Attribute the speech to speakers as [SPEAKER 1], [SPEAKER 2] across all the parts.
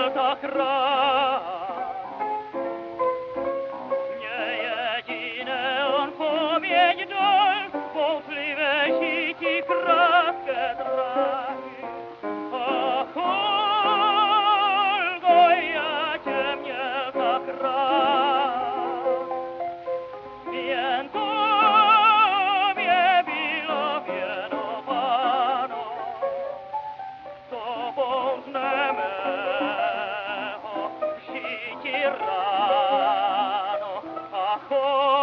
[SPEAKER 1] měl tak rád. Mě jediné on poměť dol, poutlivé žití krátké dráhy. Ach, Olgo, já tě měl tak rád. Jen tobě bylo věnováno, tobou dne mého žití ráno. Ach,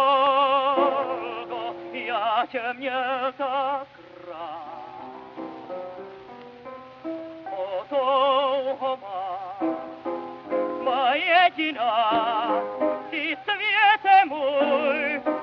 [SPEAKER 1] Olgo, já tě měl tak rád. O touho má jediná, ty světe můj,